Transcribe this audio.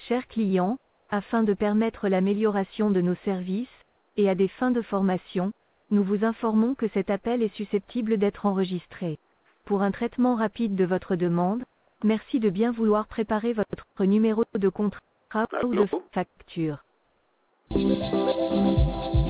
Chers clients, afin de permettre l'amélioration de nos services, et à des fins de formation, nous vous informons que cet appel est susceptible d'être enregistré. Pour un traitement rapide de votre demande, merci de bien vouloir préparer votre numéro de contrat ou de Allô? facture.